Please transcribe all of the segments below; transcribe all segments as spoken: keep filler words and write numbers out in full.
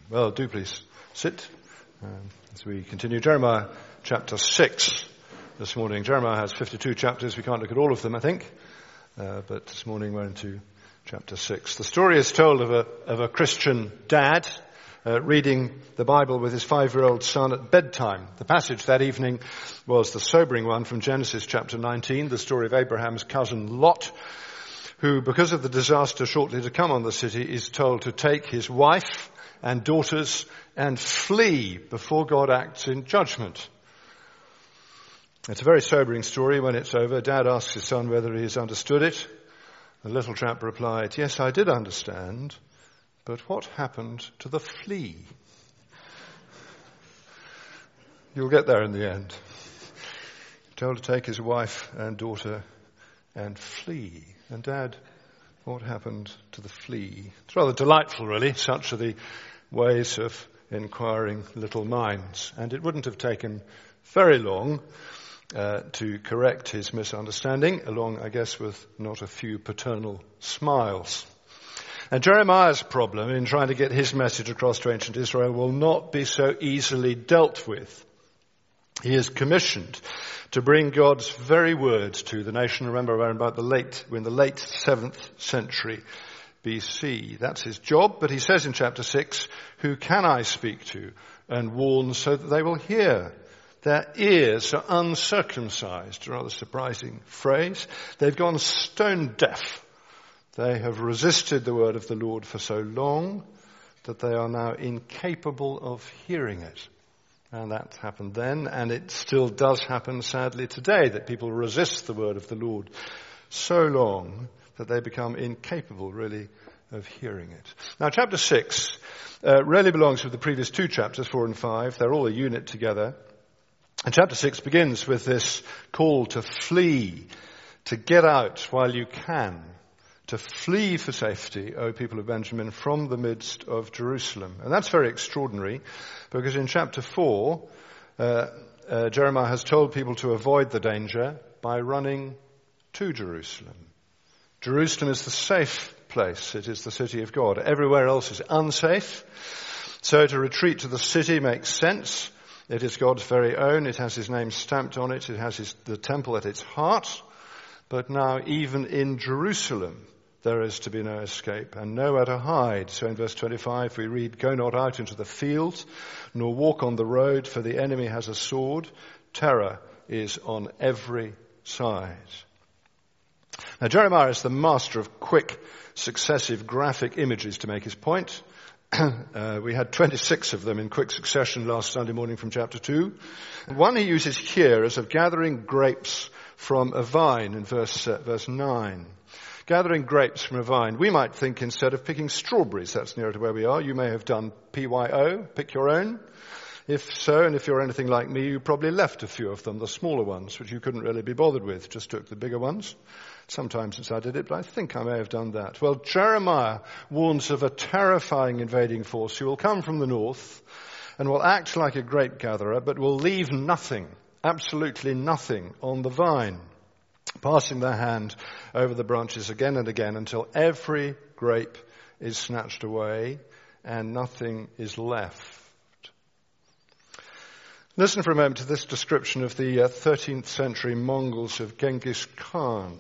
Well, do please sit um, as we continue. Jeremiah chapter six this morning. Jeremiah has fifty-two chapters. We can't look at all of them, I think. Uh, but this morning we're into chapter six. The story is told of a, of a Christian dad uh, reading the Bible with his five-year-old son at bedtime. The passage that evening was the sobering one from Genesis chapter nineteen, the story of Abraham's cousin Lot, who, because of the disaster shortly to come on the city, is told to take his wife and daughters and flee before God acts in judgment. It's a very sobering story. When it's over, Dad asks his son whether he has understood it. The little chap replied, "Yes, I did understand, but what happened to the flea?" You'll get there in the end. Told to take his wife and daughter and flee. And Dad, what happened to the flea? It's rather delightful, really. Such are the ways of inquiring little minds. And it wouldn't have taken very long uh, to correct his misunderstanding, along, I guess, with not a few paternal smiles. And Jeremiah's problem in trying to get his message across to ancient Israel will not be so easily dealt with. He is commissioned to bring God's very words to the nation. Remember, we're about the late, we're in the late seventh century B C. That's his job. But he says in chapter six, "Who can I speak to and warn so that they will hear? Their ears are uncircumcised." A rather surprising phrase. They've gone stone deaf. They have resisted the word of the Lord for so long that they are now incapable of hearing it. And that happened then, and it still does happen, sadly, today, that people resist the word of the Lord so long that they become incapable, really, of hearing it. Now, chapter six uh, really belongs with the previous two chapters, four and five. They're all a unit together. And chapter six begins with this call to flee, to get out while you can, to flee for safety, O people of Benjamin, from the midst of Jerusalem. And that's very extraordinary, because in chapter four, uh, uh, Jeremiah has told people to avoid the danger by running to Jerusalem. Jerusalem is the safe place. It is the city of God. Everywhere else is unsafe. So to retreat to the city makes sense. It is God's very own. It has his name stamped on it. It has his, the temple at its heart. But now even in Jerusalem, there is to be no escape and nowhere to hide. So in verse twenty-five we read, "Go not out into the fields, nor walk on the road, for the enemy has a sword. Terror is on every side." Now Jeremiah is the master of quick, successive graphic images to make his point. uh, we had twenty-six of them in quick succession last Sunday morning from chapter two. One he uses here is of gathering grapes from a vine in verse, uh, verse nine. Gathering grapes from a vine. We might think instead of picking strawberries, that's nearer to where we are. You may have done P Y O, pick your own. If so, and if you're anything like me, you probably left a few of them, the smaller ones, which you couldn't really be bothered with, just took the bigger ones. Sometimes since I did it, but I think I may have done that. Well, Jeremiah warns of a terrifying invading force who will come from the north and will act like a grape gatherer, but will leave nothing, absolutely nothing on the vine, passing their hand over the branches again and again until every grape is snatched away and nothing is left. Listen for a moment to this description of the uh, thirteenth century Mongols of Genghis Khan.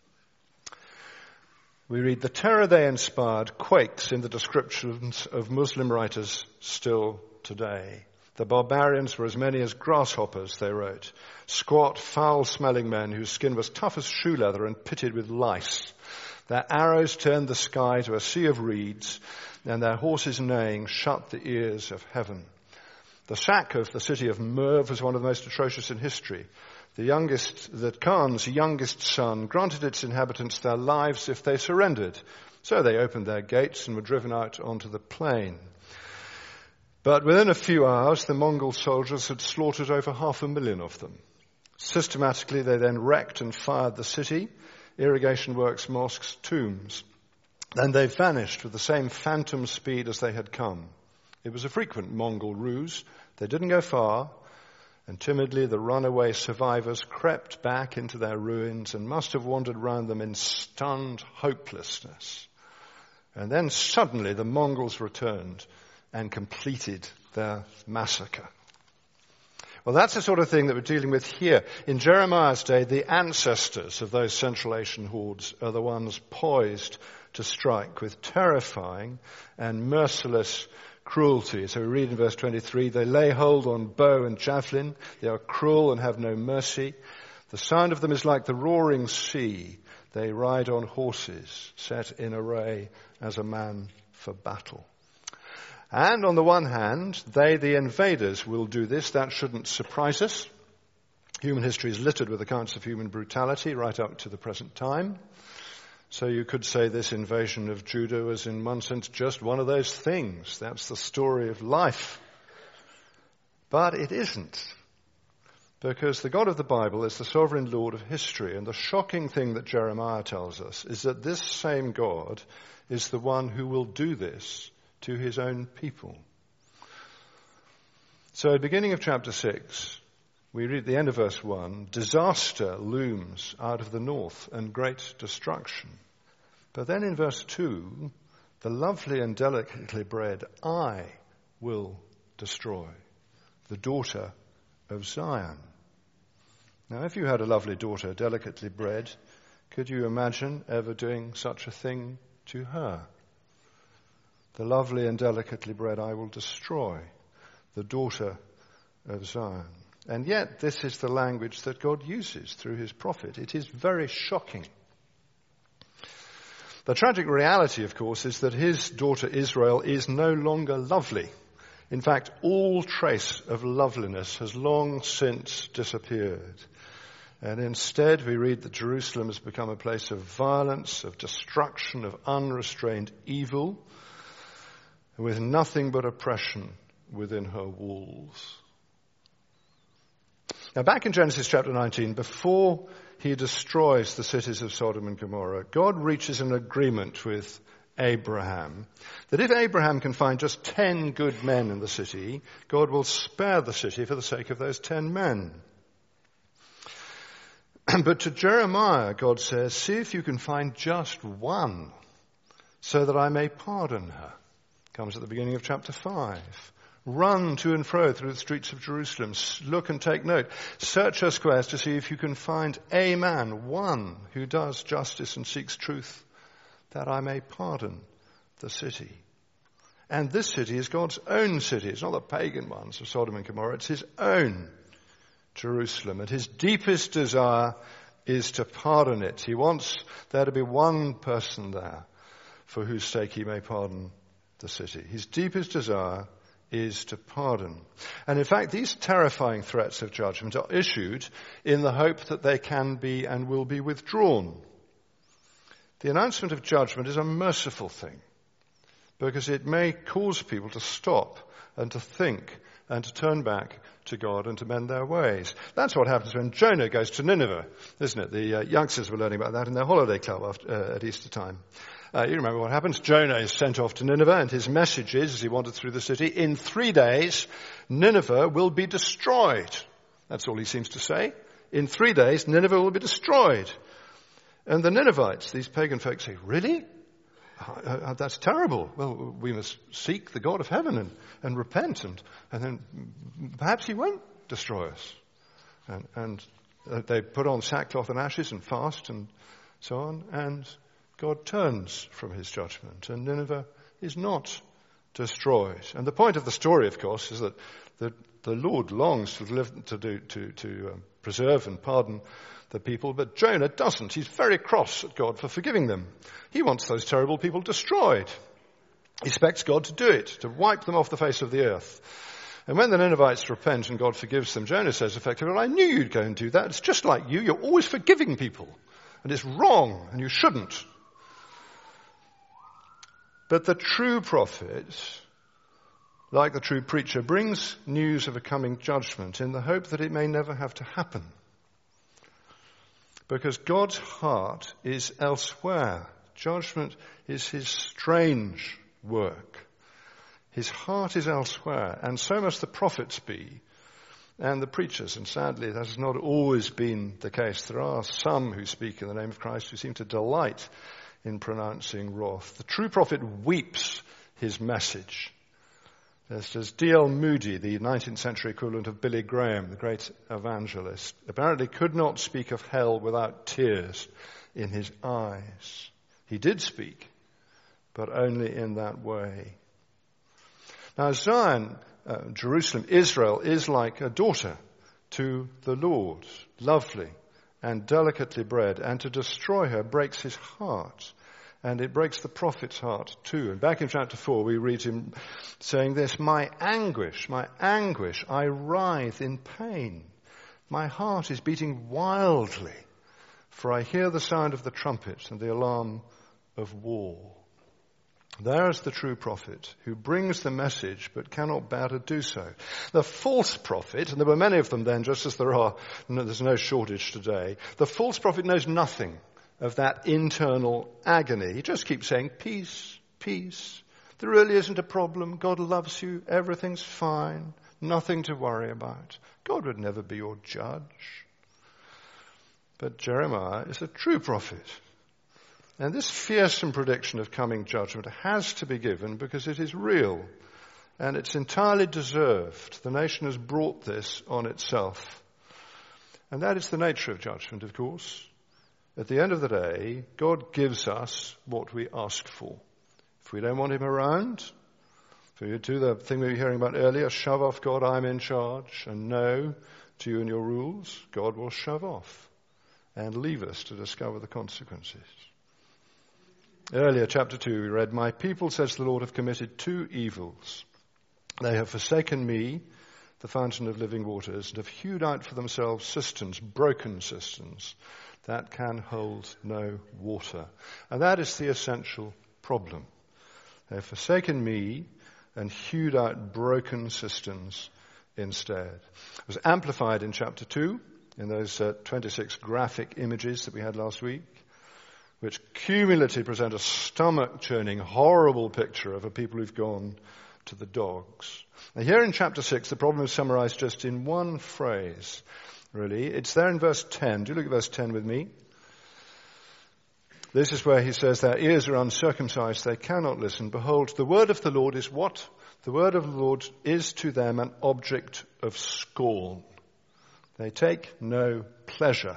We read, "The terror they inspired quakes in the descriptions of Muslim writers still today. The barbarians were as many as grasshoppers," they wrote, "squat, foul-smelling men whose skin was tough as shoe leather and pitted with lice. Their arrows turned the sky to a sea of reeds, and their horses neighing shut the ears of heaven." The sack of the city of Merv was one of the most atrocious in history. The youngest, the Khan's youngest son granted its inhabitants their lives if they surrendered. So they opened their gates and were driven out onto the plain. But within a few hours, the Mongol soldiers had slaughtered over half a million of them. Systematically, they then wrecked and fired the city, irrigation works, mosques, tombs. Then they vanished with the same phantom speed as they had come. It was a frequent Mongol ruse. They didn't go far, and timidly the runaway survivors crept back into their ruins and must have wandered round them in stunned hopelessness. And then suddenly the Mongols returned and completed their massacre. Well, that's the sort of thing that we're dealing with here. In Jeremiah's day, the ancestors of those Central Asian hordes are the ones poised to strike with terrifying and merciless cruelty. So we read in verse twenty-three, they lay hold on bow and javelin. They are cruel and have no mercy. The sound of them is like the roaring sea. They ride on horses, set in array as a man for battle. And on the one hand, they, the invaders, will do this. That shouldn't surprise us. Human history is littered with accounts of human brutality right up to the present time. So you could say this invasion of Judah was in one sense just one of those things. That's the story of life. But it isn't. Because the God of the Bible is the sovereign Lord of history. And the shocking thing that Jeremiah tells us is that this same God is the one who will do this to his own people. So at the beginning of chapter six, we read at the end of verse one, disaster looms out of the north and great destruction. But then in verse two, the lovely and delicately bred I will destroy, the daughter of Zion. Now, if you had a lovely daughter, delicately bred, could you imagine ever doing such a thing to her? The lovely and delicately bred I will destroy, the daughter of Zion. And yet, this is the language that God uses through his prophet. It is very shocking. The tragic reality, of course, is that his daughter Israel is no longer lovely. In fact, all trace of loveliness has long since disappeared. And instead, we read that Jerusalem has become a place of violence, of destruction, of unrestrained evil, with nothing but oppression within her walls. Now, back in Genesis chapter nineteen, before he destroys the cities of Sodom and Gomorrah, God reaches an agreement with Abraham that if Abraham can find just ten good men in the city, God will spare the city for the sake of those ten men. But to Jeremiah, God says, see if you can find just one so that I may pardon her. Comes at the beginning of chapter five. Run to and fro through the streets of Jerusalem. Look and take note. Search her squares to see if you can find a man, one, who does justice and seeks truth, that I may pardon the city. And this city is God's own city. It's not the pagan ones of Sodom and Gomorrah. It's his own Jerusalem. And his deepest desire is to pardon it. He wants there to be one person there for whose sake he may pardon the city. His deepest desire is to pardon. And in fact, these terrifying threats of judgment are issued in the hope that they can be and will be withdrawn. The announcement of judgment is a merciful thing because it may cause people to stop and to think and to turn back to God and to mend their ways. That's what happens when Jonah goes to Nineveh, isn't it? The uh, youngsters were learning about that in their holiday club after, uh, at Easter time. Uh, you remember what happens. Jonah is sent off to Nineveh, and his message is, as he wandered through the city, in three days, Nineveh will be destroyed. That's all he seems to say. In three days, Nineveh will be destroyed. And the Ninevites, these pagan folk, say, really? Uh, uh, that's terrible. Well, we must seek the God of heaven and, and repent, and, and then perhaps he won't destroy us. And, and uh, they put on sackcloth and ashes and fast and so on, and God turns from his judgment, and Nineveh is not destroyed. And the point of the story, of course, is that the, the Lord longs to live, to do, to, to um, preserve and pardon the people, but Jonah doesn't. He's very cross at God for forgiving them. He wants those terrible people destroyed. He expects God to do it, to wipe them off the face of the earth. And when the Ninevites repent and God forgives them, Jonah says effectively, well, I knew you'd go and do that. It's just like you. You're always forgiving people. And it's wrong, and you shouldn't. But the true prophet, like the true preacher, brings news of a coming judgment in the hope that it may never have to happen. Because God's heart is elsewhere. Judgment is his strange work. His heart is elsewhere, and so must the prophets be, and the preachers. And sadly, that has not always been the case. There are some who speak in the name of Christ who seem to delight in pronouncing wrath. The true prophet weeps his message Just as D L Moody, the nineteenth century equivalent of Billy Graham, the great evangelist, apparently could not speak of hell without tears in his eyes. He did speak, but only in that way. Now Zion, uh, Jerusalem, Israel, is like a daughter to the Lord, lovely and delicately bred, and to destroy her breaks his heart. And it breaks the prophet's heart too. And back in chapter four, we read him saying this, "My anguish, my anguish, I writhe in pain. My heart is beating wildly, for I hear the sound of the trumpet and the alarm of war." There is the true prophet who brings the message but cannot bear to do so. The false prophet, and there were many of them then, just as there are, no, there's no shortage today, the false prophet knows nothing of that internal agony. He just keeps saying, peace, peace. There really isn't a problem. God loves you. Everything's fine. Nothing to worry about. God would never be your judge. But Jeremiah is a true prophet. And this fearsome prediction of coming judgment has to be given because it is real. And it's entirely deserved. The nation has brought this on itself. And that is the nature of judgment, of course. At the end of the day, God gives us what we ask for. If we don't want him around, if we do the thing we were hearing about earlier, shove off God, I'm in charge, and no to you and your rules, God will shove off and leave us to discover the consequences. Earlier, chapter two, we read, "My people, says the Lord, have committed two evils. They have forsaken me, the fountain of living waters, and have hewed out for themselves cisterns, broken cisterns, that can hold no water." And that is the essential problem. They have forsaken me and hewed out broken cisterns instead. It was amplified in chapter two, in those uh, twenty-six graphic images that we had last week, which cumulatively present a stomach-churning, horrible picture of a people who've gone to the dogs. Now here in chapter six, the problem is summarized just in one phrase. Really. It's there in verse ten. Do look at verse ten with me. This is where he says, "Their ears are uncircumcised, they cannot listen. Behold, the word of the Lord is what? The word of the Lord is to them an object of scorn. They take no pleasure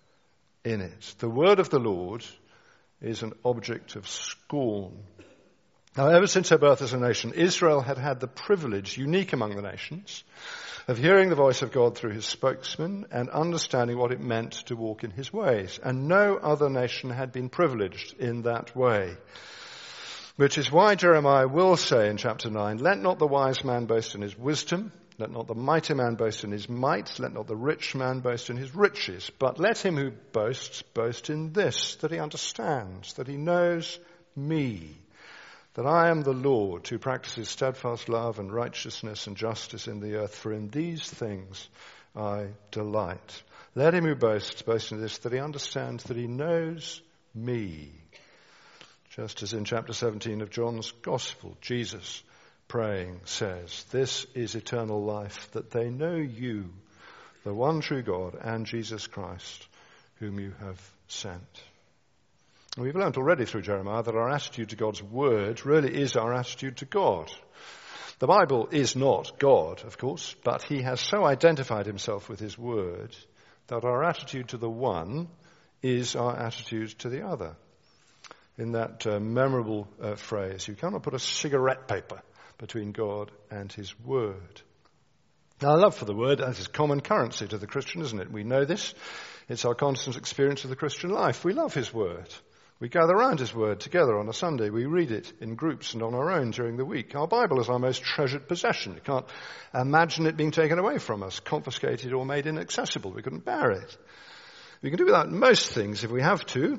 in it." The word of the Lord is an object of scorn. Now, ever since her birth as a nation, Israel had had the privilege, unique among the nations, of hearing the voice of God through his spokesman and understanding what it meant to walk in his ways. And no other nation had been privileged in that way. Which is why Jeremiah will say in chapter nine, "Let not the wise man boast in his wisdom, let not the mighty man boast in his might, let not the rich man boast in his riches, but let him who boasts boast in this, that he understands, that he knows me, that I am the Lord who practices steadfast love and righteousness and justice in the earth, for in these things I delight. Let him who boasts boast in this, that he understands that he knows me." Just as in chapter seventeen of John's Gospel, Jesus praying says, "This is eternal life, that they know you, the one true God, and Jesus Christ, whom you have sent." We've learned already through Jeremiah that our attitude to God's word really is our attitude to God. The Bible is not God, of course, but he has so identified himself with his word that our attitude to the one is our attitude to the other. In that uh, memorable uh, phrase, you cannot put a cigarette paper between God and his word. Now, our love for the word, that is common currency to the Christian, isn't it? We know this. It's our constant experience of the Christian life. We love his word. We gather around his word together on a Sunday. We read it in groups and on our own during the week. Our Bible is our most treasured possession. You can't imagine it being taken away from us, confiscated or made inaccessible. We couldn't bear it. We can do without most things if we have to,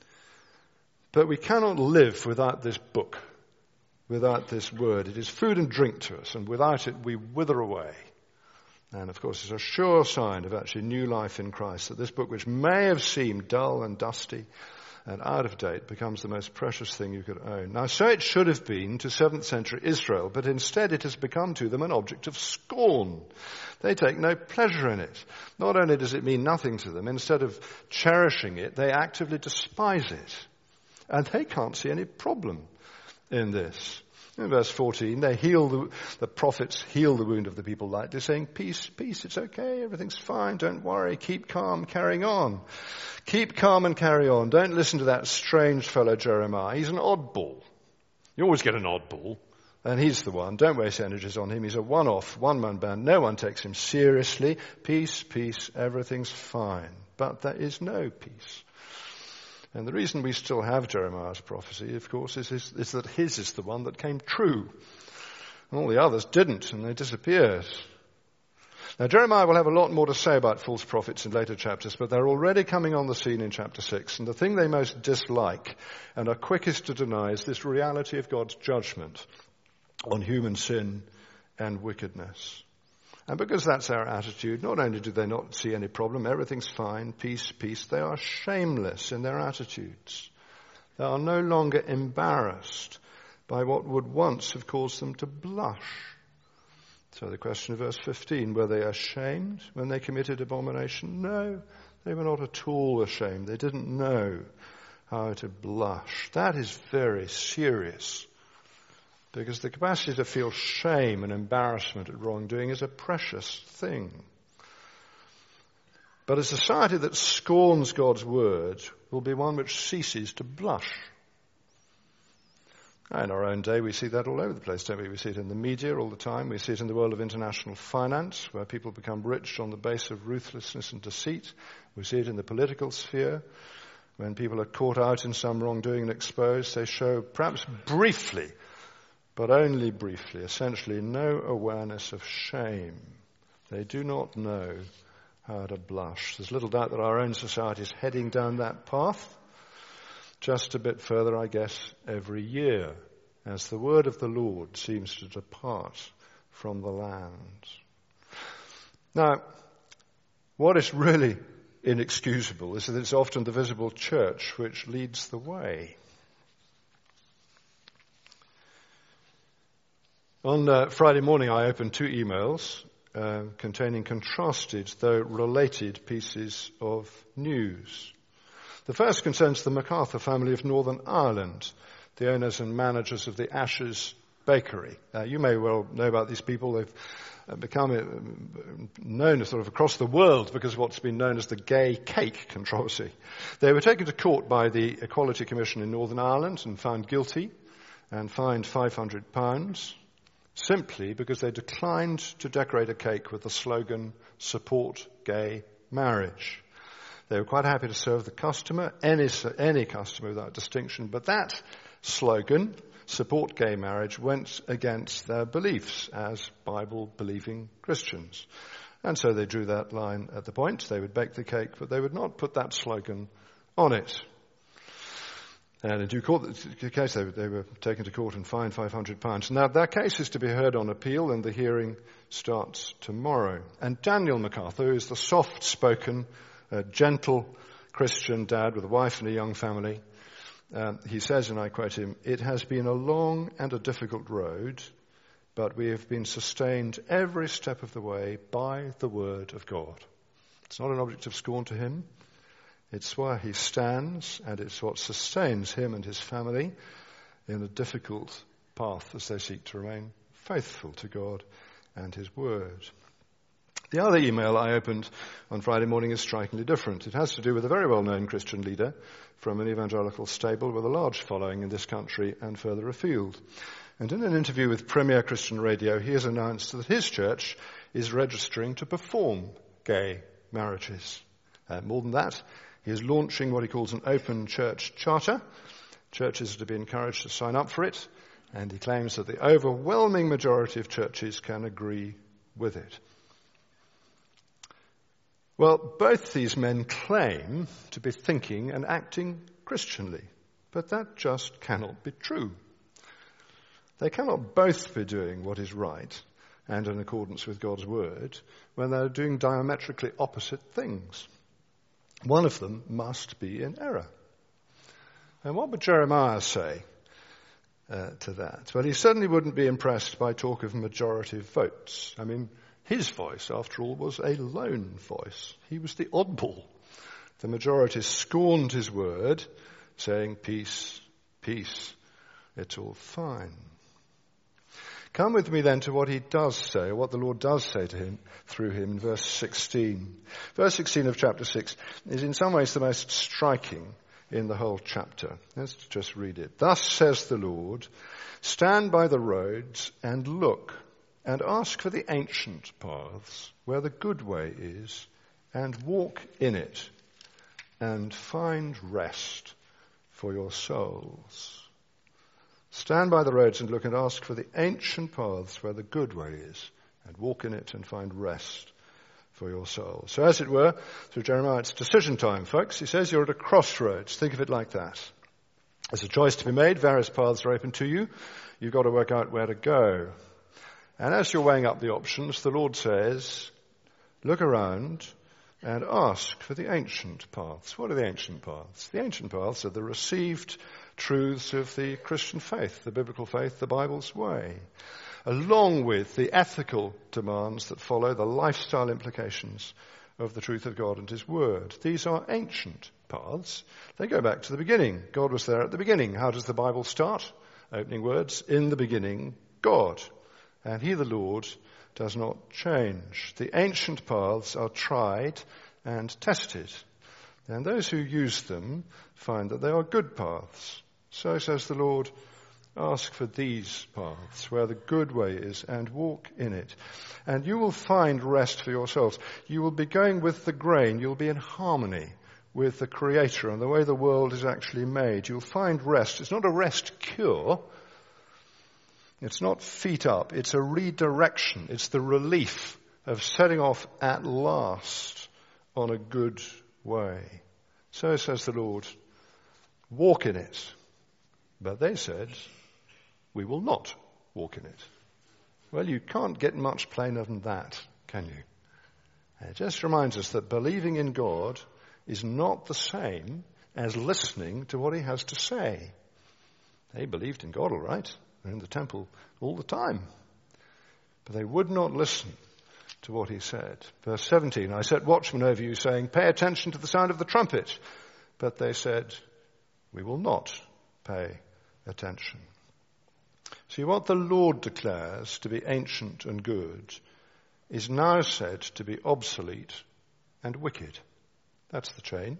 but we cannot live without this book, without this word. It is food and drink to us, and without it we wither away. And of course, it's a sure sign of actually new life in Christ that this book, which may have seemed dull and dusty and out of date, becomes the most precious thing you could own. Now, so it should have been to seventh century Israel, but instead it has become to them an object of scorn. They take no pleasure in it. Not only does it mean nothing to them, instead of cherishing it, they actively despise it. And they can't see any problem in this. In verse fourteen, they heal the, the prophets heal the wound of the people lightly, saying, peace, peace, it's okay, everything's fine, don't worry, keep calm, carrying on. Keep calm and carry on. Don't listen to that strange fellow Jeremiah. He's an oddball. You always get an oddball, and he's the one. Don't waste energies on him. He's a one-off, one-man band. No one takes him seriously. Peace, peace, everything's fine. But there is no peace. And the reason we still have Jeremiah's prophecy, of course, is, is, is that his is the one that came true. And all the others didn't, and they disappeared. Now, Jeremiah will have a lot more to say about false prophets in later chapters, but they're already coming on the scene in chapter six. And the thing they most dislike and are quickest to deny is this reality of God's judgment on human sin and wickedness. And because that's our attitude, not only do they not see any problem, everything's fine, peace, peace, they are shameless in their attitudes. They are no longer embarrassed by what would once have caused them to blush. So the question of verse fifteen, were they ashamed when they committed abomination? No, they were not at all ashamed. They didn't know how to blush. That is very serious. Because the capacity to feel shame and embarrassment at wrongdoing is a precious thing. But a society that scorns God's word will be one which ceases to blush. In our own day, we see that all over the place, don't we? We see it in the media all the time. We see it in the world of international finance, where people become rich on the base of ruthlessness and deceit. We see it in the political sphere. When people are caught out in some wrongdoing and exposed, they show, perhaps briefly, but only briefly, essentially no awareness of shame. They do not know how to blush. There's little doubt that our own society is heading down that path. Just a bit further, I guess, every year, as the word of the Lord seems to depart from the land. Now, what is really inexcusable is that it's often the visible church which leads the way. On uh, Friday morning, I opened two emails uh, containing contrasted, though related, pieces of news. The first concerns the MacArthur family of Northern Ireland, the owners and managers of the Ashes Bakery. Uh, you may well know about these people. They've uh, become uh, known sort of across the world because of what's been known as the gay cake controversy. They were taken to court by the Equality Commission in Northern Ireland and found guilty and fined five hundred pounds. Simply because they declined to decorate a cake with the slogan, support gay marriage. They were quite happy to serve the customer, any, any customer without distinction, but that slogan, support gay marriage, went against their beliefs as Bible-believing Christians. And so they drew that line at the point. They would bake the cake, but they would not put that slogan on it. And in due course, case, they, they were taken to court and fined five hundred pounds. Now, their case is to be heard on appeal, and the hearing starts tomorrow. And Daniel MacArthur, who is the soft-spoken, uh, gentle Christian dad with a wife and a young family, um, he says, and I quote him, "It has been a long and a difficult road, but we have been sustained every step of the way by the word of God." It's not an object of scorn to him. It's where he stands, and it's what sustains him and his family in a difficult path as they seek to remain faithful to God and his word. The other email I opened on Friday morning is strikingly different. It has to do with a very well-known Christian leader from an evangelical stable with a large following in this country and further afield. And in an interview with Premier Christian Radio, he has announced that his church is registering to perform gay marriages. Uh, more than that, he is launching what he calls an open church charter. Churches are to be encouraged to sign up for it, and he claims that the overwhelming majority of churches can agree with it. Well, both these men claim to be thinking and acting Christianly, but that just cannot be true. They cannot both be doing what is right and in accordance with God's word when they're doing diametrically opposite things. One of them must be in error. And what would Jeremiah say uh, to that? Well, he certainly wouldn't be impressed by talk of majority votes. I mean, his voice, after all, was a lone voice. He was the oddball. The majority scorned his word, saying, peace, peace, it's all fine. Come with me then to what he does say, or what the Lord does say to him through him in verse sixteen. Verse sixteen of chapter six is in some ways the most striking in the whole chapter. Let's just read it. Thus says the Lord, stand by the roads and look and ask for the ancient paths where the good way is, and walk in it and find rest for your souls. Stand by the roads and look and ask for the ancient paths where the good way is, and walk in it and find rest for your souls. So as it were, through Jeremiah, it's decision time, folks. He says you're at a crossroads. Think of it like that. There's a choice to be made. Various paths are open to you. You've got to work out where to go. And as you're weighing up the options, the Lord says, look around and ask for the ancient paths. What are the ancient paths? The ancient paths are the received truths of the Christian faith, the biblical faith, the Bible's way, along with the ethical demands that follow, the lifestyle implications of the truth of God and his word. These are ancient paths. They go back to the beginning. God was there at the beginning. How does the Bible start? Opening words, in the beginning, God. And he, the Lord, does not change. The ancient paths are tried and tested. And those who use them find that they are good paths. So says the Lord, ask for these paths where the good way is and walk in it. And you will find rest for your souls. You will be going with the grain. You'll be in harmony with the Creator and the way the world is actually made. You'll find rest. It's not a rest cure. It's not feet up. It's a redirection. It's the relief of setting off at last on a good way. So says the Lord, walk in it. But they said, we will not walk in it. Well, you can't get much plainer than that, can you? It just reminds us that believing in God is not the same as listening to what he has to say. They believed in God, all right. They're in the temple all the time. But they would not listen to what he said. Verse seventeen, I set watchmen over you, saying, pay attention to the sound of the trumpet. But they said, we will not pay attention. See, what the Lord declares to be ancient and good is now said to be obsolete and wicked. That's the change.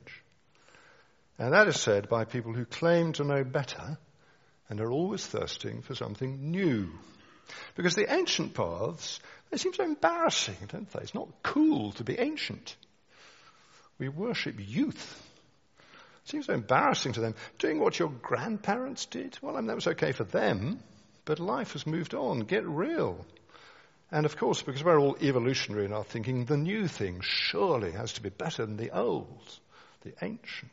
And that is said by people who claim to know better and are always thirsting for something new. Because the ancient paths, they seem so embarrassing, don't they? It's not cool to be ancient. We worship youth. It seems so embarrassing to them. Doing what your grandparents did, well, I mean, that was okay for them, but life has moved on. Get real. And of course, because we're all evolutionary in our thinking, the new thing surely has to be better than the old, the ancient.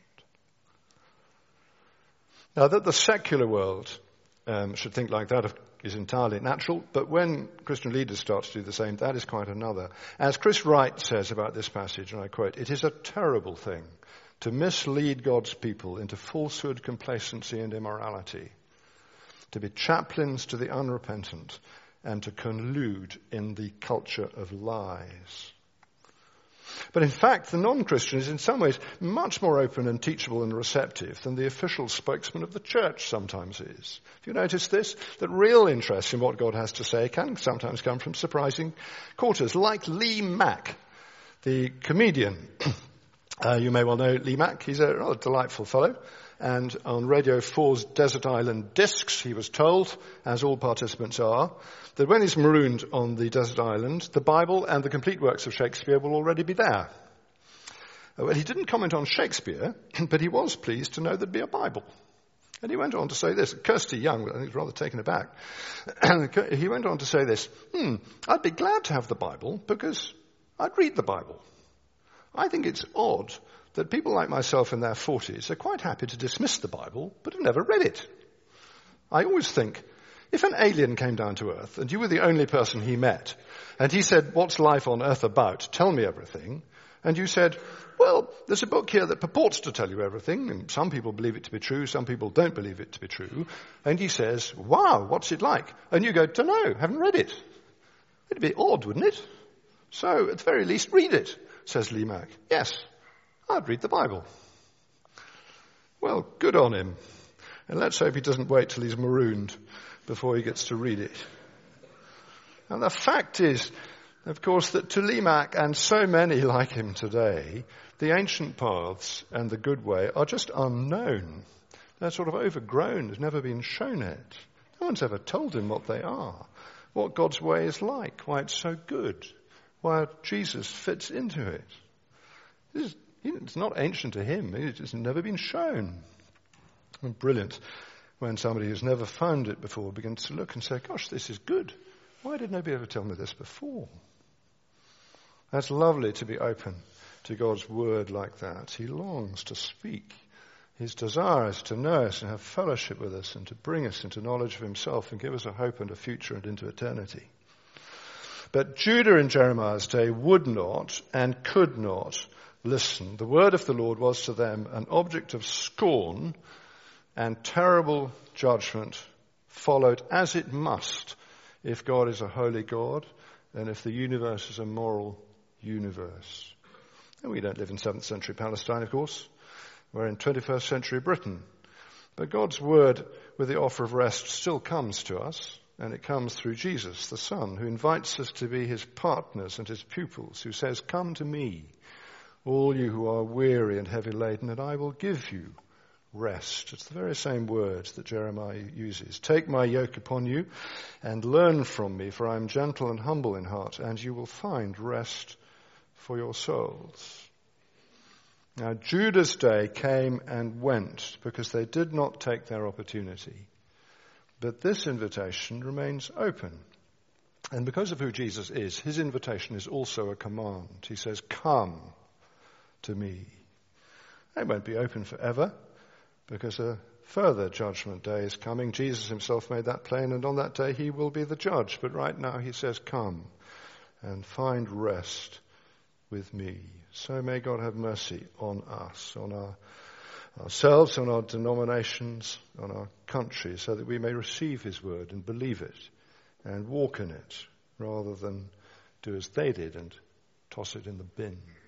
Now, that the secular world um, should think like that is entirely natural, but when Christian leaders start to do the same, that is quite another. As Chris Wright says about this passage, and I quote, it is a terrible thing to mislead God's people into falsehood, complacency, and immorality, to be chaplains to the unrepentant, and to collude in the culture of lies. But in fact, the non-Christian is in some ways much more open and teachable and receptive than the official spokesman of the church sometimes is. Have you noticed this? That real interest in what God has to say can sometimes come from surprising quarters, like Lee Mack, the comedian. Uh, you may well know Lee Mack. He's a rather delightful fellow. And on Radio four's Desert Island Discs, he was told, as all participants are, that when he's marooned on the desert island, the Bible and the complete works of Shakespeare will already be there. Uh, well, he didn't comment on Shakespeare, but he was pleased to know there'd be a Bible. And he went on to say this. Kirsty Young, I think, was rather taken aback. He went on to say this, hmm, I'd be glad to have the Bible because I'd read the Bible. I think it's odd that people like myself in their forties are quite happy to dismiss the Bible, but have never read it. I always think, if an alien came down to Earth and you were the only person he met, and he said, what's life on Earth about? Tell me everything. And you said, well, there's a book here that purports to tell you everything, and some people believe it to be true, some people don't believe it to be true. And he says, wow, what's it like? And you go, dunno, haven't read it. It'd be odd, wouldn't it? So, at the very least, read it, says Lee Mack. Yes, I'd read the Bible. Well, good on him. And let's hope he doesn't wait till he's marooned before he gets to read it. And the fact is, of course, that to Lamech and so many like him today, the ancient paths and the good way are just unknown. They're sort of overgrown. There's never been shown it. No one's ever told him what they are, what God's way is like, why it's so good, why Jesus fits into it. It's, it's not ancient to him. It's never been shown. And brilliant when somebody who's never found it before begins to look and say, gosh, this is good. Why did nobody ever tell me this before? That's lovely to be open to God's word like that. He longs to speak. His desire is to know us and have fellowship with us and to bring us into knowledge of himself and give us a hope and a future and into eternity. But Judah in Jeremiah's day would not and could not listen. The word of the Lord was to them an object of scorn, and terrible judgment followed as it must if God is a holy God and if the universe is a moral universe. And we don't live in seventh century Palestine, of course. We're in twenty-first century Britain. But God's word with the offer of rest still comes to us, and it comes through Jesus, the Son, who invites us to be his partners and his pupils, who says, come to me, all you who are weary and heavy laden, and I will give you rest. It's the very same words that Jeremiah uses. Take my yoke upon you and learn from me, for I am gentle and humble in heart, and you will find rest for your souls. Now, Judah's day came and went because they did not take their opportunity. But this invitation remains open. And because of who Jesus is, his invitation is also a command. He says, come to me. It won't be open forever because a further judgment day is coming. Jesus himself made that plain, and on that day he will be the judge. But right now he says, come and find rest with me. So may God have mercy on us, on our, ourselves, on our denominations, on our country, so that we may receive his word and believe it and walk in it, rather than do as they did and toss it in the bin.